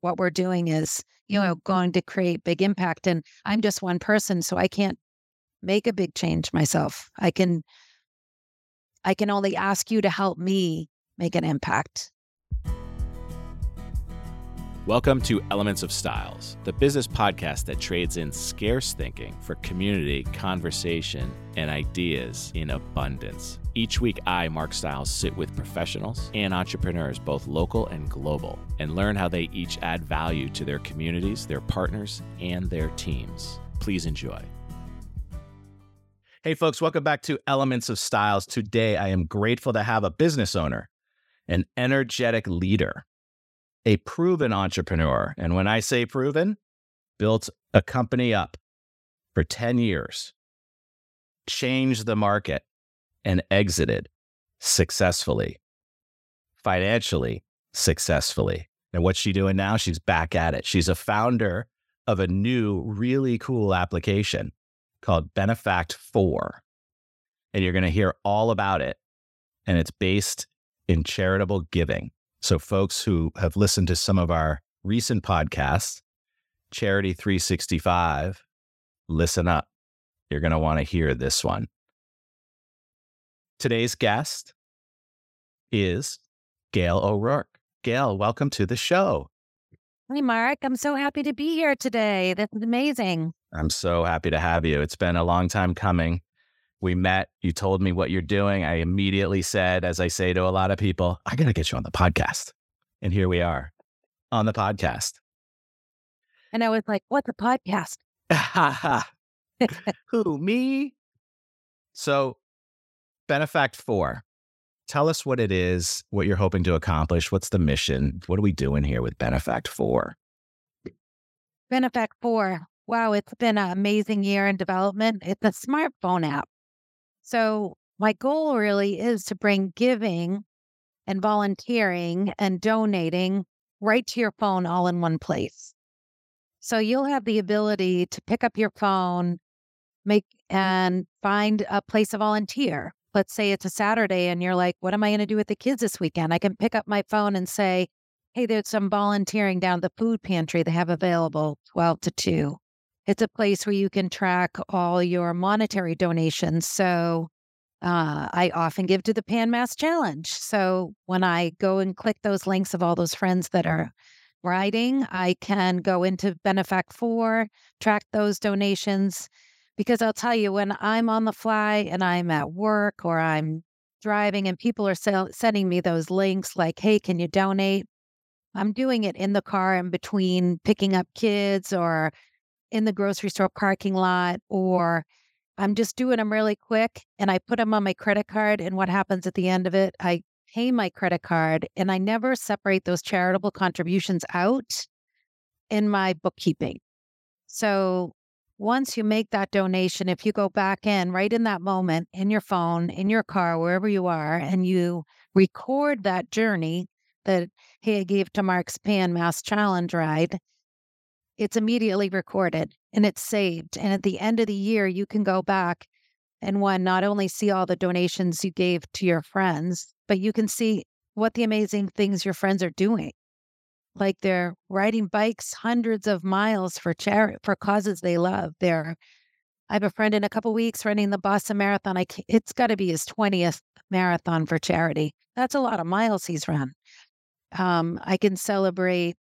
what we're doing is, going to create big impact. And I'm just one person, so I can't make a big change myself. I can only ask you to help me make an impact. Welcome to Elements of Styles, the business podcast that trades in scarce thinking for community, conversation, and ideas in abundance. Each week, I, Mark Stiles, sit with professionals and entrepreneurs, both local and global, and learn how they each add value to their communities, their partners, and their teams. Please enjoy. Hey, folks, welcome back to Elements of Styles. Today, I am grateful to have a business owner, an energetic leader, a proven entrepreneur. And when I say proven, built a company up for 10 years, changed the market, and exited successfully, financially successfully. And what's she doing now? She's back at it. She's a founder of a new, really cool application called Benefact 4. And you're going to hear all about it. And it's based in charitable giving. So folks who have listened to some of our recent podcasts, Charity 365, listen up. You're going to want to hear this one. Today's guest is Gail O'Rourke. Gail, welcome to the show. Hey, Mark. I'm so happy to be here today. This is amazing. I'm so happy to have you. It's been a long time coming. We met, you told me what you're doing. I immediately said, as I say to a lot of people, I got to get you on the podcast. And here we are on the podcast. And I was like, what's a podcast? Who, me? So Benefact 4, tell us what it is, what you're hoping to accomplish. What's the mission? What are we doing here with Benefact 4? Benefact 4. Wow, it's been an amazing year in development. It's a smartphone app. So my goal really is to bring giving and volunteering and donating right to your phone all in one place. So you'll have the ability to pick up your phone, and find a place to volunteer. Let's say it's a Saturday and you're like, what am I going to do with the kids this weekend? I can pick up my phone and say, hey, there's some volunteering down at the food pantry they have available 12 to 2. It's a place where you can track all your monetary donations. So I often give to the Pan Mass Challenge. So when I go and click those links of all those friends that are riding, I can go into Benefact 4, track those donations. Because I'll tell you, when I'm on the fly and I'm at work or I'm driving and people are sending me those links like, hey, can you donate? I'm doing it in the car in between picking up kids or in the grocery store parking lot, or I'm just doing them really quick and I put them on my credit card. And what happens at the end of it, I pay my credit card and I never separate those charitable contributions out in my bookkeeping. So once you make that donation, if you go back in right in that moment in your phone, in your car, wherever you are, and you record that journey that, hey, I gave to Mark's Pan Mass Challenge ride, it's immediately recorded and it's saved. And at the end of the year, you can go back and not only see all the donations you gave to your friends, but you can see what the amazing things your friends are doing. Like they're riding bikes hundreds of miles for causes they love. I have a friend in a couple weeks running the Boston Marathon. It's got to be his 20th marathon for charity. That's a lot of miles he's run. I can celebrate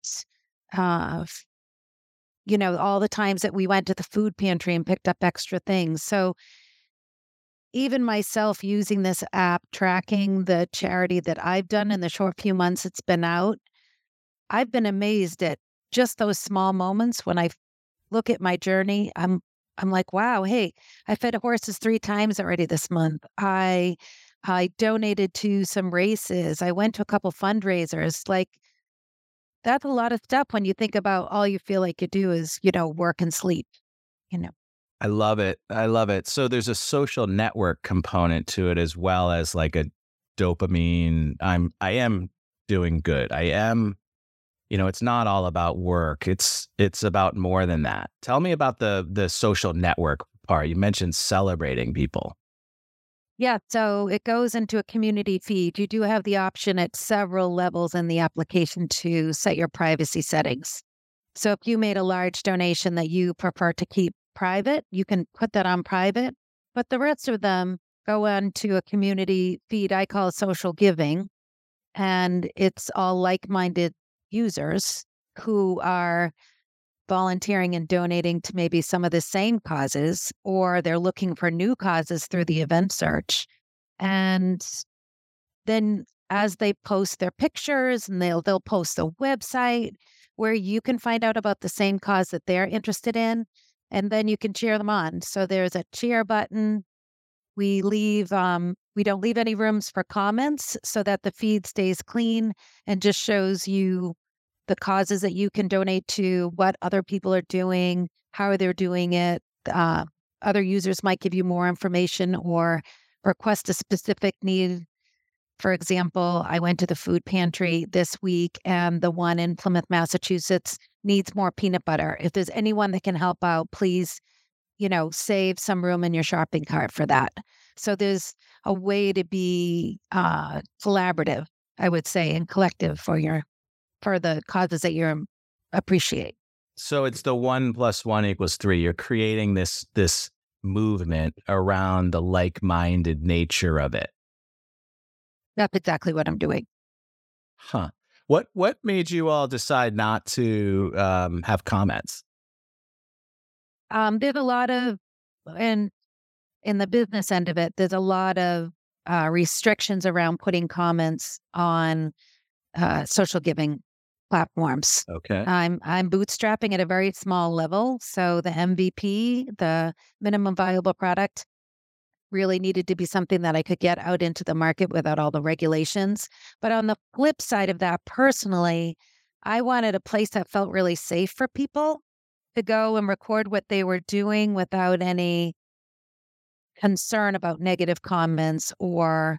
all the times that we went to the food pantry and picked up extra things. So even myself using this app, tracking the charity that I've done in the short few months it's been out, I've been amazed at just those small moments. When I look at my journey, I'm like, wow, hey, I fed horses 3 times already this month. I donated to some races. I went to a couple fundraisers. Like, that's a lot of stuff when you think about all you feel like you do is, work and sleep, I love it. I love it. So there's a social network component to it as well as like a dopamine. I am doing good. I am, it's not all about work. It's about more than that. Tell me about the social network part. You mentioned celebrating people. Yeah, so it goes into a community feed. You do have the option at several levels in the application to set your privacy settings. So if you made a large donation that you prefer to keep private, you can put that on private, but the rest of them go onto a community feed I call social giving, and it's all like-minded users who are volunteering and donating to maybe some of the same causes, or they're looking for new causes through the event search. And then as they post their pictures and they'll post a website where you can find out about the same cause that they're interested in, and then you can cheer them on. So there's a cheer button. We don't leave any rooms for comments so that the feed stays clean and just shows you the causes that you can donate to, what other people are doing, how they're doing it. Other users might give you more information or request a specific need. For example, I went to the food pantry this week, and the one in Plymouth, Massachusetts needs more peanut butter. If there's anyone that can help out, please, save some room in your shopping cart for that. So there's a way to be collaborative, I would say, and collective for the causes that you appreciate. So it's the 1 + 1 = 3. You're creating this movement around the like-minded nature of it. That's exactly what I'm doing. Huh. What made you all decide not to have comments? There's a lot of, and in the business end of it, there's a lot of restrictions around putting comments on social giving platforms. Okay. I'm bootstrapping at a very small level, so the MVP, the minimum viable product, really needed to be something that I could get out into the market without all the regulations. But on the flip side of that, personally, I wanted a place that felt really safe for people to go and record what they were doing without any concern about negative comments, or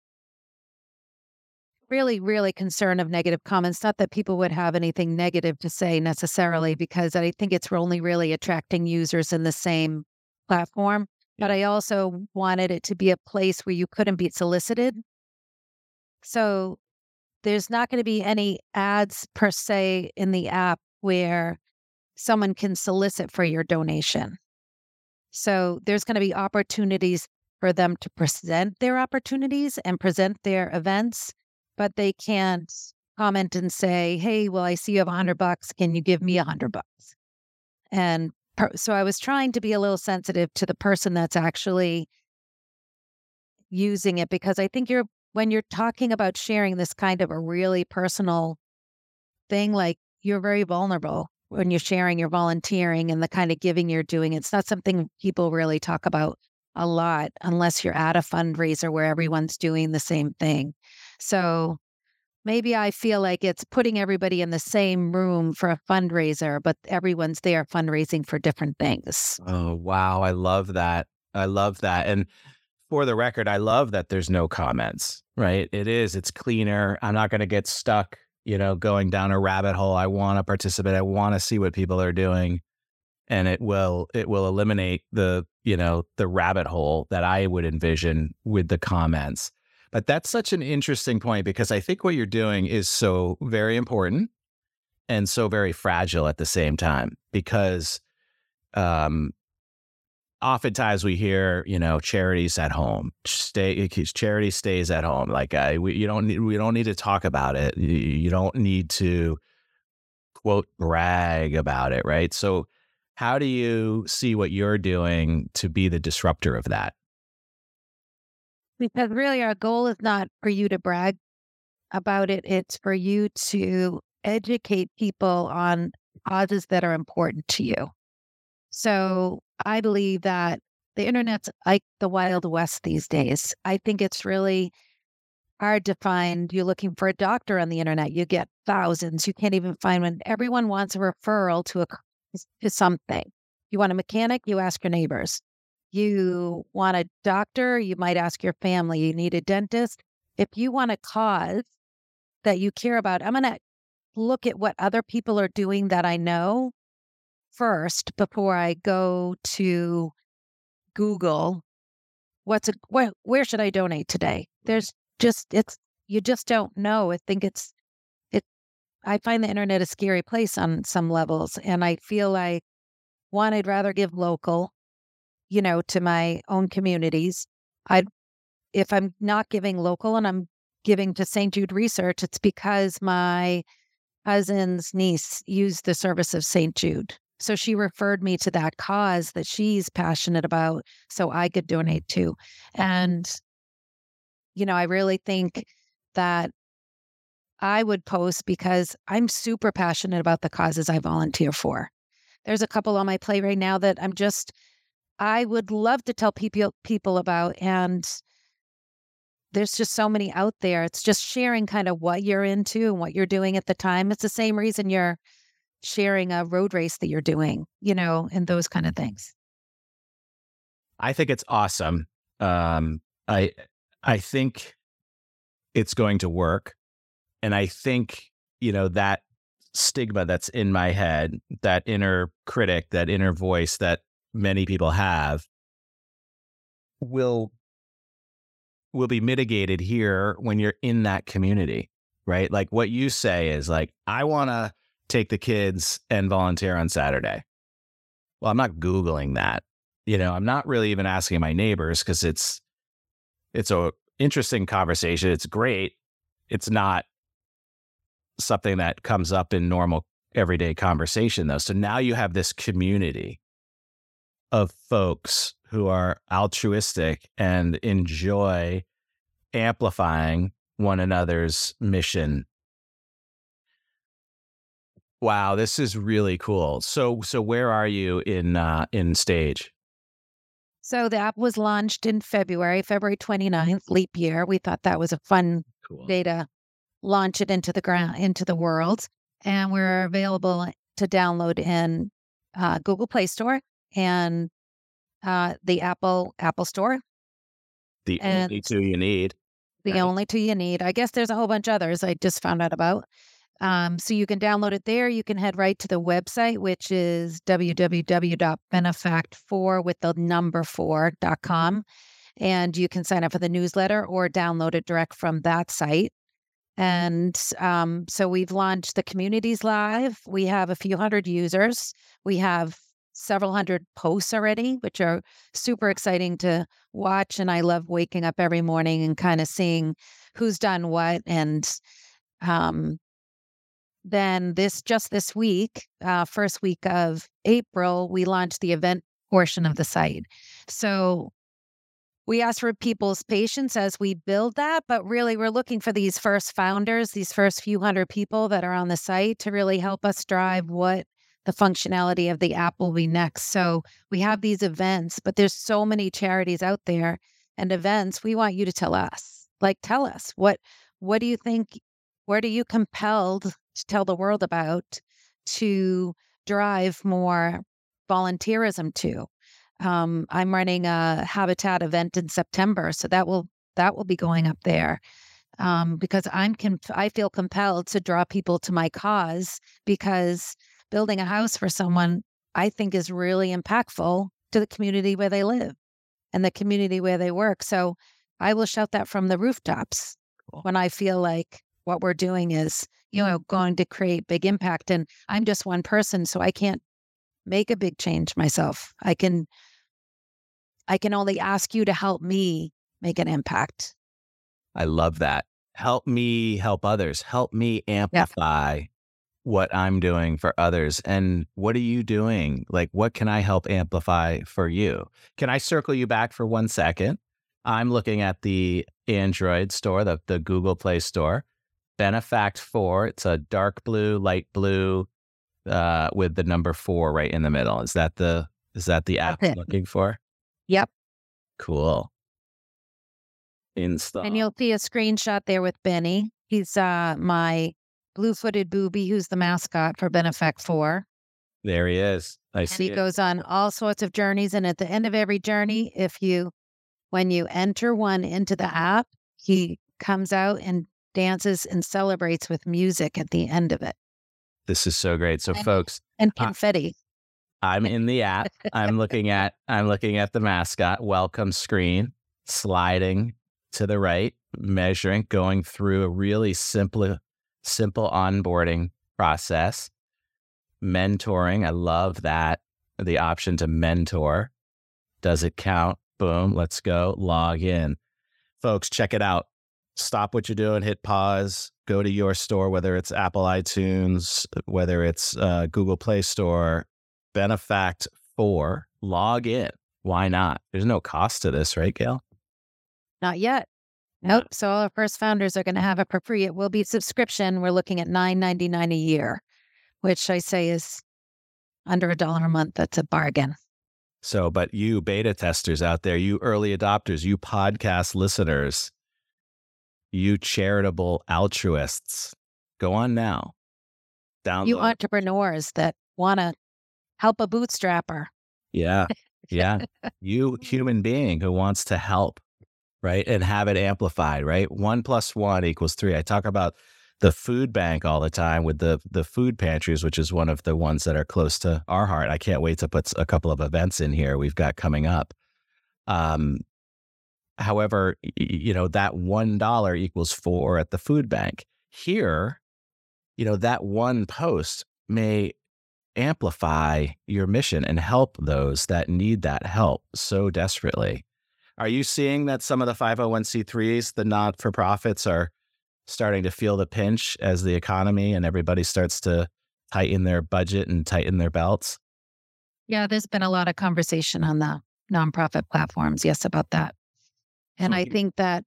really, really concern of negative comments. Not that people would have anything negative to say necessarily, because I think it's only really attracting users in the same platform. But I also wanted it to be a place where you couldn't be solicited. So there's not going to be any ads per se in the app where someone can solicit for your donation. So there's going to be opportunities for them to present their opportunities and present their events, but they can't comment and say, "Hey, well, I see you have $100. Can you give me $100?" And so I was trying to be a little sensitive to the person that's actually using it, because I think when you're talking about sharing this kind of a really personal thing, like, you're very vulnerable when you're sharing your volunteering and the kind of giving you're doing. It's not something people really talk about a lot unless you're at a fundraiser where everyone's doing the same thing. So maybe I feel like it's putting everybody in the same room for a fundraiser, but everyone's there fundraising for different things. Oh, wow. I love that. I love that. And for the record, I love that there's no comments, right? It's cleaner. I'm not going to get stuck, going down a rabbit hole. I want to participate. I want to see what people are doing. And it will eliminate the rabbit hole that I would envision with the comments. But that's such an interesting point, because I think what you're doing is so very important and so very fragile at the same time, because oftentimes we hear, charities at home, charity stays at home. Like we don't need to talk about it. You don't need to, quote, brag about it, right? So how do you see what you're doing to be the disruptor of that? Because really, our goal is not for you to brag about it. It's for you to educate people on causes that are important to you. So I believe that the internet's like the Wild West these days. I think it's really hard to find. You're looking for a doctor on the internet, you get thousands. You can't even find one. Everyone wants a referral to something. You want a mechanic, you ask your neighbors. You want a doctor, you might ask your family. You need a dentist. If you want a cause that you care about, I'm going to look at what other people are doing that I know first before I go to Google where should I donate today? There's you just don't know. I think I find the internet a scary place on some levels. And I feel like, one, I'd rather give local, to my own communities. If I'm not giving local and I'm giving to St. Jude Research, it's because my cousin's niece used the service of St. Jude. So she referred me to that cause that she's passionate about so I could donate to. And, I really think that I would post because I'm super passionate about the causes I volunteer for. There's a couple on my plate right now that I would love to tell people about. And there's just so many out there. It's just sharing kind of what you're into and what you're doing at the time. It's the same reason you're sharing a road race that you're doing, and those kind of things. I think it's awesome. I think it's going to work. And I think, that stigma that's in my head, that inner critic, that inner voice that many people have will be mitigated here when you're in that community, right? Like what you say is like, I want to take the kids and volunteer on Saturday. Well, I'm not Googling that. I'm not really even asking my neighbors because it's a interesting conversation. It's great. It's not something that comes up in normal everyday conversation though. So now you have this community of folks who are altruistic and enjoy amplifying one another's mission. Wow, this is really cool. So where are you in stage? So the app was launched in February 29th, leap year. We thought that was a fun day to launch it into the world. And we're available to download in Google Play Store and the Apple Store. The only two you need. The only two you need. I guess there's a whole bunch of others I just found out about. So you can download it there. You can head right to the website, which is www.benefact4.com. And you can sign up for the newsletter or download it direct from that site. And so we've launched the communities live. We have a few hundred users. We have several hundred posts already, which are super exciting to watch. And I love waking up every morning and kind of seeing who's done what. And then this week, first week of April, we launched the event portion of the site. So we ask for people's patience as we build that, but really we're looking for these first founders, these first few hundred people that are on the site to really help us drive what the functionality of the app will be next. So we have these events, but there's so many charities out there and events. We want you to tell us, tell us what do you think, what are you compelled to tell the world about to drive more volunteerism to? I'm running a Habitat event in September, so that will be going up there because I feel compelled to draw people to my cause because building a house for someone I think is really impactful to the community where they live and the community where they work. So I will shout that from the rooftops when I feel like what we're doing is, going to create big impact. And I'm just one person, so I can't make a big change myself. I can only ask you to help me make an impact. I love that. Help me help others. Help me amplify what I'm doing for others. And what are you doing? Like, what can I help amplify for you? Can I circle you back for 1 second? I'm looking at the Android store, the Google Play Store. Benefact 4. It's a dark blue, light blue, with the number 4 right in the middle. Is that the app I'm looking for? Yep. Cool. Install. And you'll see a screenshot there with Benny. He's my blue-footed booby, who's the mascot for Benefact 4. There he is. I see. And he goes on all sorts of journeys. And at the end of every journey, when you enter one into the app, he comes out and dances and celebrates with music at the end of it. This is so great. So folks, and confetti. I'm in the app. I'm looking at the mascot welcome screen. sliding to the right, measuring, going through a really simple onboarding process, mentoring. I love that. The option to mentor. Does it count? Boom. Let's go. Log in. Folks, check it out. Stop what you're doing, hit pause, go to your store, whether it's Apple iTunes, whether it's Google Play Store, Benefact 4, log in. Why not? There's no cost to this, right, Gail? Not yet. Nope. So all our first founders are going to have it for free. It will be subscription. We're looking at $9.99 a year, which I say is under $1 a month. That's a bargain. So, but you beta testers out there, you early adopters, you podcast listeners, you charitable altruists, go on now. Download. You entrepreneurs that want to help a bootstrapper. Yeah. Yeah. You human being who wants to help, right? And have it amplified, right? 1 + 1 = 3. I talk about the food bank all the time with the food pantries, which is one of the ones that are close to our heart. I can't wait to put a couple of events in here we've got coming up. However, that $1 = 4 at the food bank. Here, that one post may amplify your mission and help those that need that help so desperately. Are you seeing that some of the 501c3s, the not-for-profits, are starting to feel the pinch as the economy and everybody starts to tighten their budget and tighten their belts? Yeah, there's been a lot of conversation on the nonprofit platforms, yes, about that. And I think that,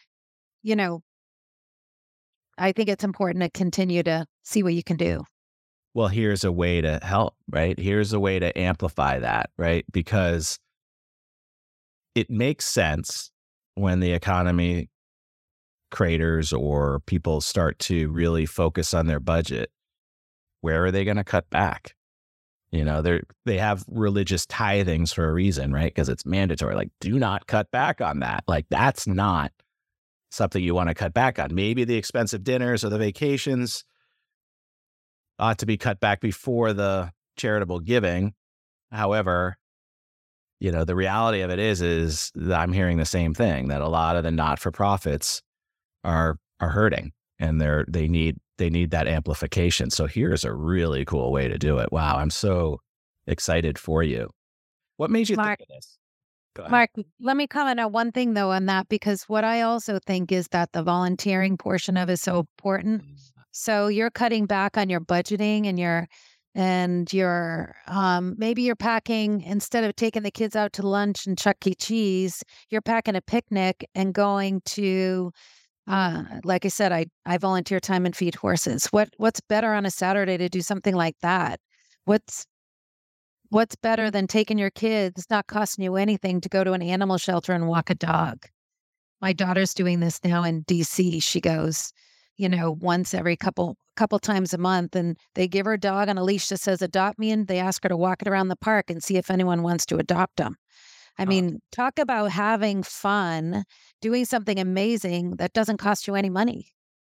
I think it's important to continue to see what you can do. Well, here's a way to help, right? Here's a way to amplify that, right? Because it makes sense when the economy craters or people start to really focus on their budget. Where are they going to cut back? They have religious tithings for a reason, right? Because it's mandatory. Like, do not cut back on that. Like, that's not something you want to cut back on. Maybe the expensive dinners or the vacations ought to be cut back before the charitable giving. However, the reality of it is that I'm hearing the same thing, that a lot of the not-for-profits are hurting and they need that amplification. So here's a really cool way to do it. Wow, I'm so excited for you. What made you think of this? Go ahead. Mark, let me comment on one thing though on that, because what I also think is that the volunteering portion of it is so important. So you're cutting back on your budgeting and your maybe you're packing, instead of taking the kids out to lunch and Chuck E. Cheese, you're packing a picnic and going to like I said, I volunteer time and feed horses. What's better on a Saturday to do something like that? What's better than taking your kids, it's not costing you anything, to go to an animal shelter and walk a dog? My daughter's doing this now in DC. She goes, once every couple times a month, and they give her a dog on a leash that says adopt me, and they ask her to walk it around the park and see if anyone wants to adopt them. I mean, talk about having fun, doing something amazing that doesn't cost you any money.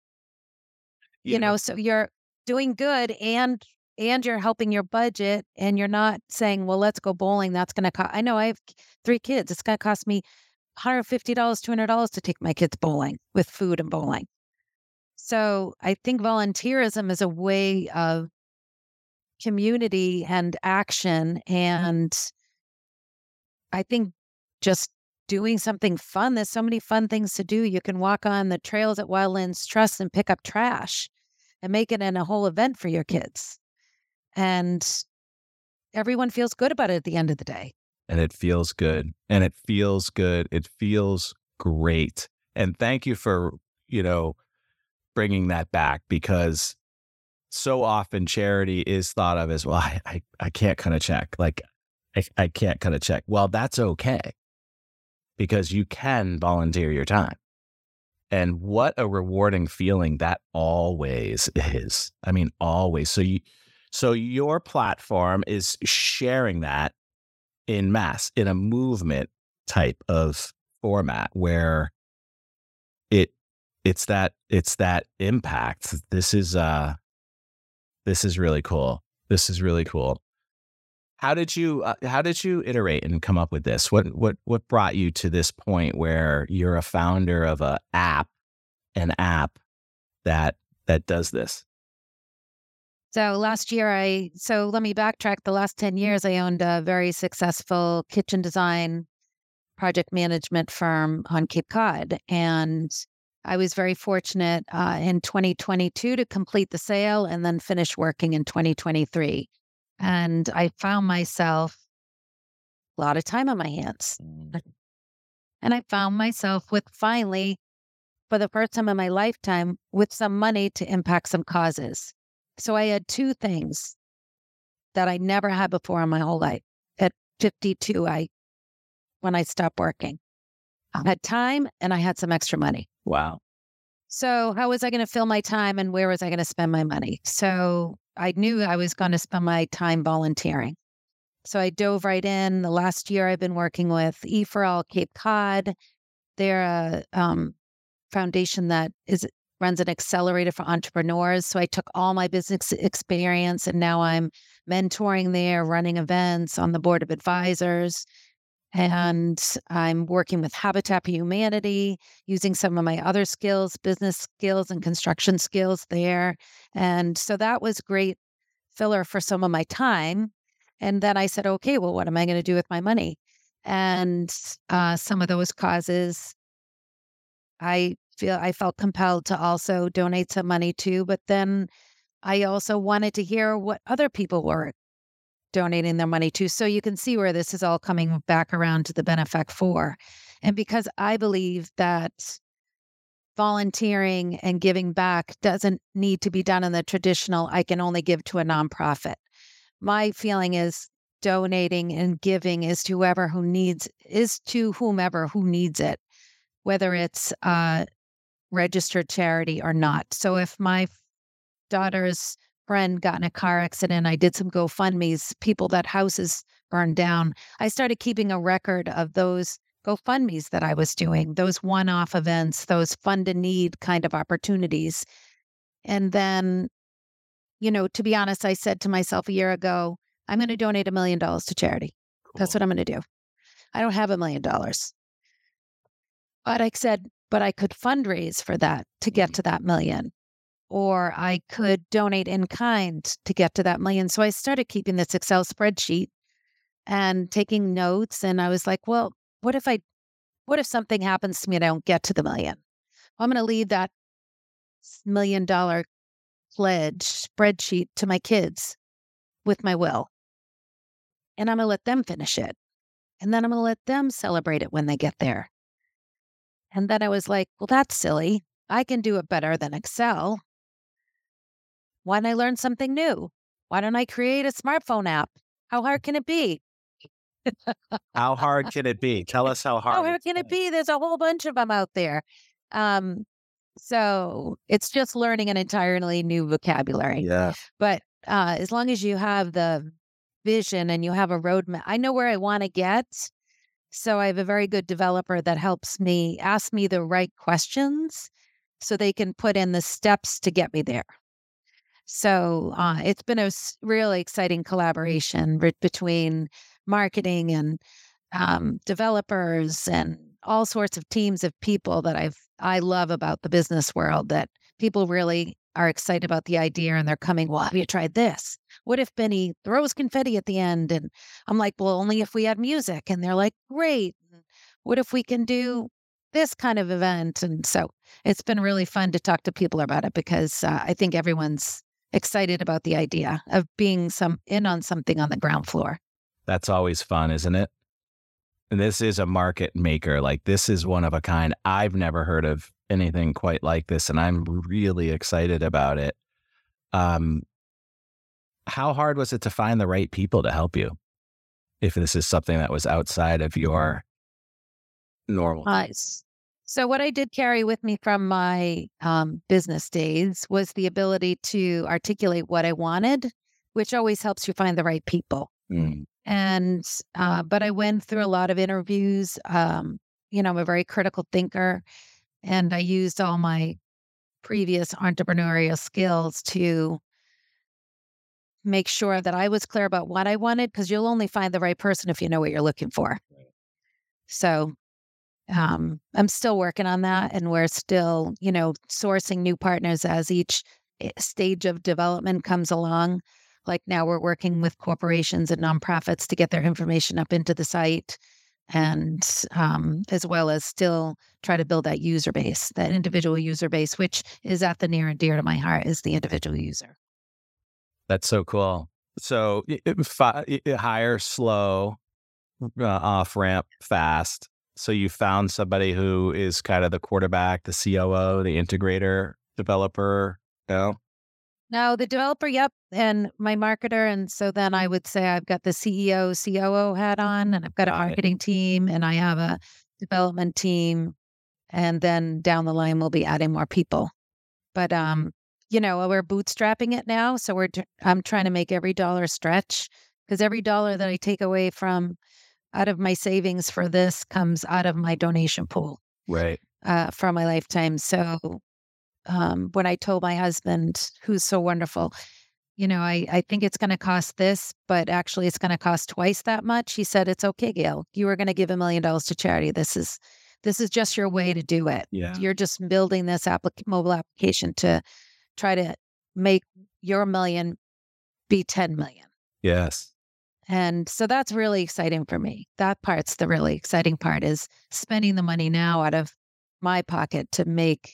So you're doing good and you're helping your budget, and you're not saying, well, let's go bowling. That's going to cost. I know I have 3 kids. It's going to cost me $150, $200 to take my kids bowling with food and bowling. So I think volunteerism is a way of community and action. And I think just doing something fun, there's so many fun things to do. You can walk on the trails at Wildlands Trust and pick up trash and make it in a whole event for your kids. And everyone feels good about it at the end of the day. And it feels good. And it feels good. It feels great. And thank you for, bringing that back, because so often charity is thought of as, well, I can't cut a check. Like, I can't cut a check. Well, that's okay, because you can volunteer your time. And what a rewarding feeling that always is. I mean, always. So your platform is sharing that in mass, in a movement type of format where it's that impact. This is really cool. This is really cool. How did you iterate and come up with this? What brought you to this point where you're a founder of an app that does this? So last year, so let me backtrack. The last 10 years, I owned a very successful kitchen design project management firm on Cape Cod. And I was very fortunate in 2022 to complete the sale and then finish working in 2023. And I found myself a lot of time on my hands. And I found myself with finally, for the first time in my lifetime, with some money to impact some causes. So I had two things that I never had before in my whole life. At 52, when I stopped working, I had time and I had some extra money. Wow. So how was I going to fill my time and where was I going to spend my money? So I knew I was going to spend my time volunteering. So I dove right in. The last year I've been working with E4All Cape Cod. They're a foundation that runs an accelerator for entrepreneurs. So I took all my business experience and now I'm mentoring there, running events on the board of advisors. And I'm working with Habitat for Humanity, using some of my other skills, business skills and construction skills there. And so that was great filler for some of my time. And then I said, okay, well, what am I going to do with my money? And some of those causes, I felt compelled to also donate some money to, but then I also wanted to hear what other people were donating their money to. So you can see where this is all coming back around to the Benefact 4. And because I believe that volunteering and giving back doesn't need to be done in the traditional, I can only give to a nonprofit. My feeling is donating and giving is to whomever who needs it, whether it's a registered charity or not. So if my daughter's friend got in a car accident, I did some GoFundMes, people that houses burned down. I started keeping a record of those GoFundMes that I was doing, those one-off events, those fund and need kind of opportunities. And then, to be honest, I said to myself a year ago, I'm going to donate $1 million to charity. Cool. That's what I'm going to do. I don't have $1 million. But I said, but I could fundraise for that to get to that million. Or I could donate in kind to get to that million. So I started keeping this Excel spreadsheet and taking notes. And I was like, well, what if something happens to me and I don't get to the million? Well, I'm going to leave that $1 million pledge spreadsheet to my kids with my will. And I'm going to let them finish it. And then I'm going to let them celebrate it when they get there. And then I was like, well, that's silly. I can do it better than Excel. Why don't I learn something new? Why don't I create a smartphone app? How hard can it be? How hard can it be? Tell us how hard. How hard can it be? There's a whole bunch of them out there. So it's just learning an entirely new vocabulary. Yeah. But as long as you have the vision and you have a roadmap, I know where I want to get. So I have a very good developer that helps me ask me the right questions so they can put in the steps to get me there. So it's been a really exciting collaboration between marketing and developers and all sorts of teams of people that I love about the business world, that people really are excited about the idea and they're coming, well, have you tried this? What if Benny throws confetti at the end? And I'm like, well, only if we had music. And they're like, great. What if we can do this kind of event? And so it's been really fun to talk to people about it because I think everyone's excited about the idea of being in on something on the ground floor. That's always fun, isn't it? And this is a market maker. Like, this is one of a kind. I've never heard of anything quite like this, and I'm really excited about it. How hard was it to find the right people to help you, if this is something that was outside of your normal? So what I did carry with me from my business days was the ability to articulate what I wanted, which always helps you find the right people. Mm. And, but I went through a lot of interviews. I'm a very critical thinker, and I used all my previous entrepreneurial skills to make sure that I was clear about what I wanted, because you'll only find the right person if you know what you're looking for. So I'm still working on that, and we're still, sourcing new partners as each stage of development comes along. Like now we're working with corporations and nonprofits to get their information up into the site, and as well as still try to build that user base, that individual user base, which is at the near and dear to my heart, is the individual user. That's so cool. So hire slow, off ramp fast. So you found somebody who is kind of the quarterback, the COO, the integrator, developer, No, the developer, yep, and my marketer. And so then I would say I've got the CEO, COO hat on, and I've got a marketing team, and I have a development team. And then down the line, we'll be adding more people. But, we're bootstrapping it now. So I'm trying to make every dollar stretch, because every dollar that I take away out of my savings for this comes out of my donation pool. Right. For my lifetime. So when I told my husband, who's so wonderful, I think it's going to cost this, but actually it's going to cost twice that much. He said, "It's okay, Gail. You were going to give $1 million to charity. This is just your way to do it. Yeah. You're just building this mobile application to try to make your $1 million be 10 million." Yes. And so that's really exciting for me. That part's the really exciting part, is spending the money now out of my pocket to make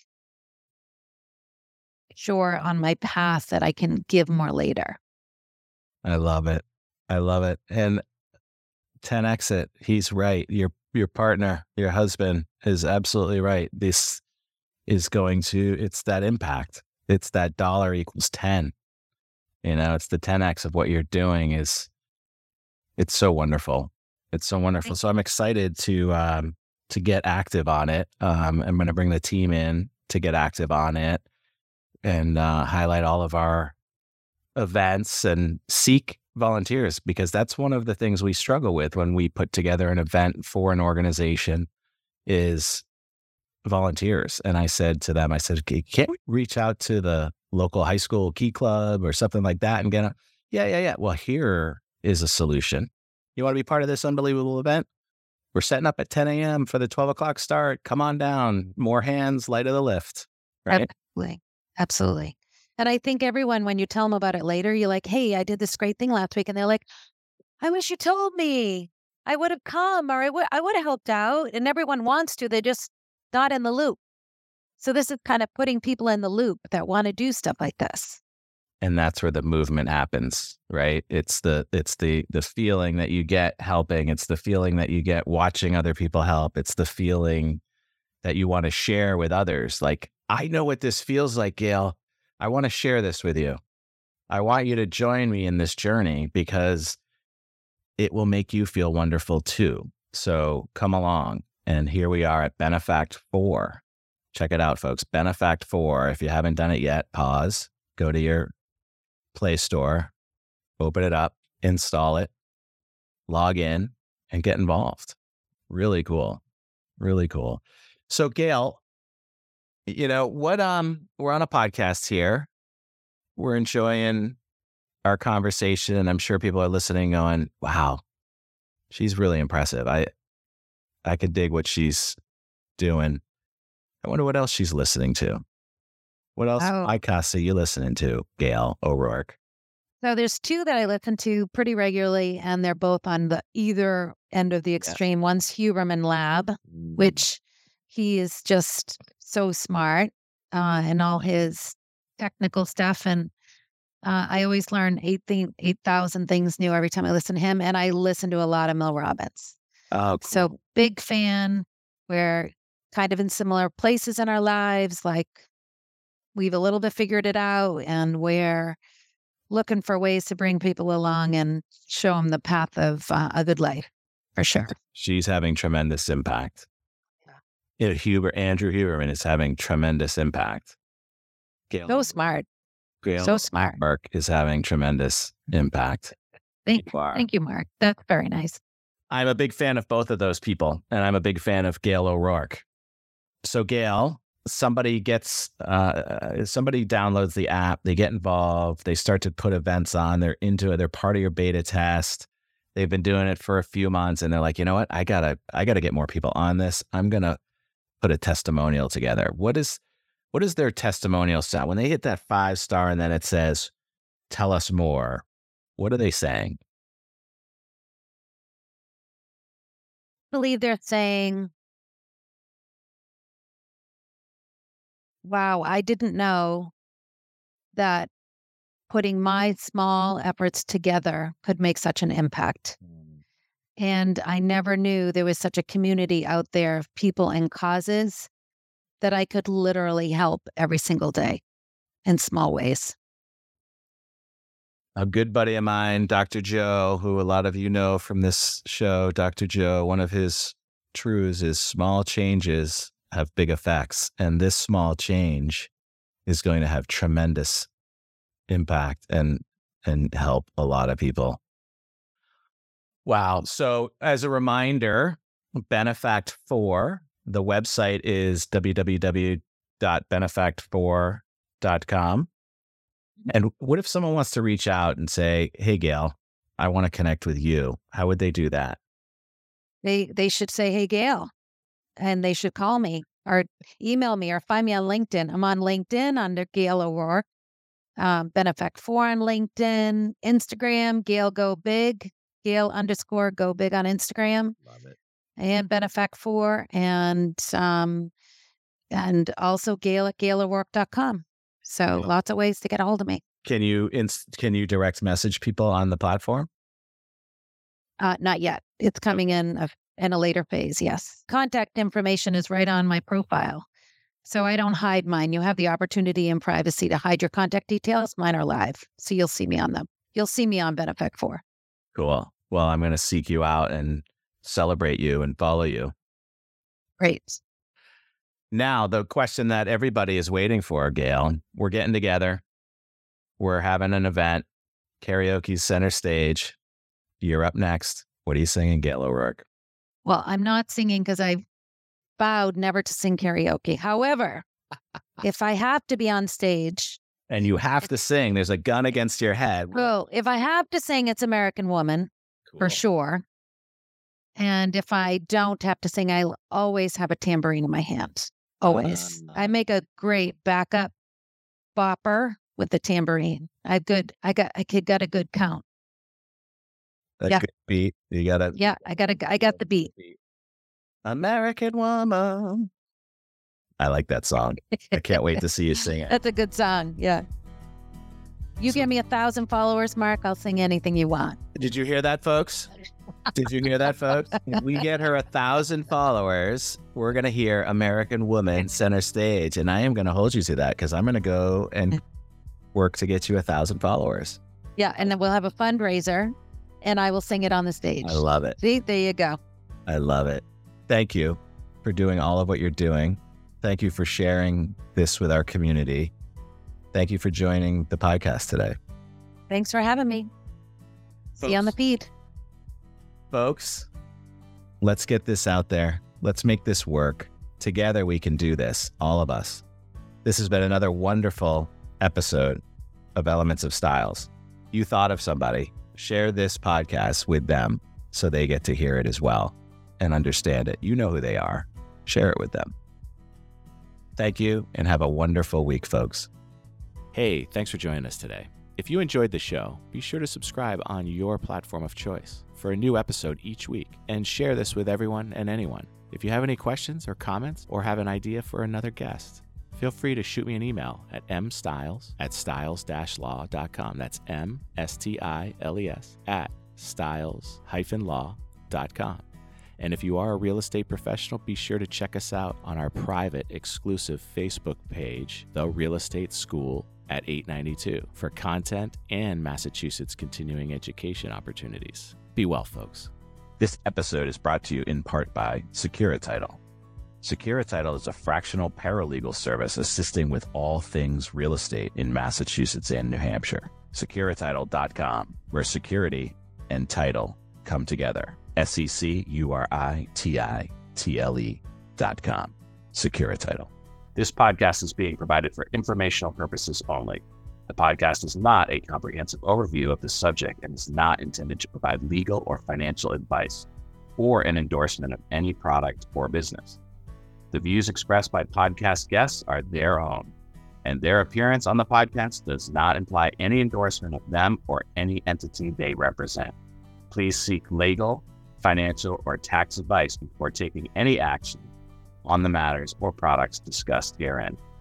sure on my path that I can give more later. I love it. I love it. And 10X it. He's right. Your partner, your husband is absolutely right. This is it's that impact. It's that dollar equals 10. It's the 10X of what you're doing it's so wonderful. It's so wonderful. So I'm excited to get active on it. I'm going to bring the team in to get active on it and highlight all of our events and seek volunteers, because that's one of the things we struggle with when we put together an event for an organization is volunteers. And I said to them, can't we reach out to the local high school key club or something like that and get yeah. Well, here is a solution. You want to be part of this unbelievable event? We're setting up at 10 a.m. for the 12 o'clock start. Come on down. More hands, light of the lift. Right? Absolutely. And I think everyone, when you tell them about it later, you're like, "Hey, I did this great thing last week." And they're like, "I wish you told me. I would have come, or I would have helped out." And everyone wants to. They're just not in the loop. So this is kind of putting people in the loop that want to do stuff like this. And that's where the movement happens, right? It's the feeling that you get helping. It's the feeling that you get watching other people help. It's the feeling that you want to share with others. Like, I know what this feels like, Gail. I want to share this with you. I want you to join me in this journey because it will make you feel wonderful too. So come along. And here we are at Benefact 4. Check it out, folks. Benefact 4. If you haven't done it yet, pause, go to your Play Store, open it up, install it, log in, and get involved. Really cool. Really cool. So Gail, we're on a podcast here. We're enjoying our conversation, and I'm sure people are listening going, "Wow, she's really impressive. I could dig what she's doing. I wonder what else she's listening to. What else podcasts are you listening to, Gail O'Rourke?" So there's two that I listen to pretty regularly, and they're both on the either end of the extreme. Yeah. One's Huberman Lab, which he is just so smart and all his technical stuff. And I always learn 8,000 things new every time I listen to him. And I listen to a lot of Mel Robbins. Oh, cool. So big fan. We're kind of in similar places in our lives. Like we've a little bit figured it out, and we're looking for ways to bring people along and show them the path of a good life, for sure. She's having tremendous impact. Yeah. Andrew Huberman is having tremendous impact. Gail, so smart. Gail so smart. Mark is having tremendous impact. Thank you, Mark. That's very nice. I'm a big fan of both of those people, and I'm a big fan of Gail O'Rourke. So Gail, somebody downloads the app, they get involved, they start to put events on, they're into it, they're part of your beta test. They've been doing it for a few months and they're like, you know what? I gotta get more people on this. I'm going to put a testimonial together. What is their testimonial sound? When they hit that 5-star and then it says, tell us more, what are they saying? I believe they're saying, wow, I didn't know that putting my small efforts together could make such an impact. And I never knew there was such a community out there of people and causes that I could literally help every single day in small ways. A good buddy of mine, Dr. Joe, who a lot of you know from this show, Dr. Joe, one of his truths is small changes have big effects. And this small change is going to have tremendous impact and help a lot of people. Wow. So as a reminder, Benefact4, the website is www.benefact4.com. And what if someone wants to reach out and say, hey, Gail, I want to connect with you? How would they do that? They should say, hey, Gail, and they should call me or email me or find me on LinkedIn. I'm on LinkedIn under Gail O'Rourke, Benefact4 on LinkedIn, Instagram, Gail Go Big, Gail_Go Big on Instagram. Love it. And Benefact4 and also Gail at GailO'Rourke.com. So lots of ways to get a hold of me. Can you direct message people on the platform? Not yet. It's coming in a later phase. Yes. Contact information is right on my profile. So I don't hide mine. You have the opportunity in privacy to hide your contact details. Mine are live. So you'll see me on them. You'll see me on Benefact4. Cool. Well, I'm going to seek you out and celebrate you and follow you. Great. Now, the question that everybody is waiting for, Gail, we're getting together. We're having an event. Karaoke's center stage. You're up next. What are you singing, Gail O'Rourke? Well, I'm not singing because I've vowed never to sing karaoke. However, if I have to be on stage. And you have to sing. There's a gun against your head. Well, if I have to sing, it's American Woman, for sure. And if I don't have to sing, I'll always have a tambourine in my hand. Always. I make a great backup bopper with the tambourine. I got a good count. Good beat. You got it. Yeah, I got the beat. American Woman. I like that song. I can't wait to see you sing it. That's a good song. Yeah. You give me 1,000 followers, Mark, I'll sing anything you want. Did you hear that, folks? Did you hear that, folks? If we get her 1,000 followers, we're going to hear American Woman center stage. And I am going to hold you to that because I'm going to go and work to get you 1,000 followers. Yeah. And then we'll have a fundraiser and I will sing it on the stage. I love it. See, there you go. I love it. Thank you for doing all of what you're doing. Thank you for sharing this with our community. Thank you for joining the podcast today. Thanks for having me. See you on the feed. Folks, let's get this out there. Let's make this work. Together we can do this, all of us. This has been another wonderful episode of Elements of Styles. You thought of somebody. Share this podcast with them so they get to hear it as well and understand it. You know who they are. Share it with them. Thank you and have a wonderful week, folks. Hey, thanks for joining us today. If you enjoyed the show, be sure to subscribe on your platform of choice for a new episode each week and share this with everyone and anyone. If you have any questions or comments or have an idea for another guest, feel free to shoot me an email at mstiles@styles-law.com. That's MSTILES@styles-law.com. And if you are a real estate professional, be sure to check us out on our private, exclusive Facebook page, The Real Estate School at 892, for content and Massachusetts continuing education opportunities. Be well, folks. This episode is brought to you in part by Securititle. Securititle is a fractional paralegal service assisting with all things real estate in Massachusetts and New Hampshire. Securititle.com, where security and title come together. SECURITITLE.com. Securititle. This podcast is being provided for informational purposes only. The podcast is not a comprehensive overview of the subject and is not intended to provide legal or financial advice or an endorsement of any product or business. The views expressed by podcast guests are their own, and their appearance on the podcast does not imply any endorsement of them or any entity they represent. Please seek legal, financial, or tax advice before taking any action on the matters or products discussed herein.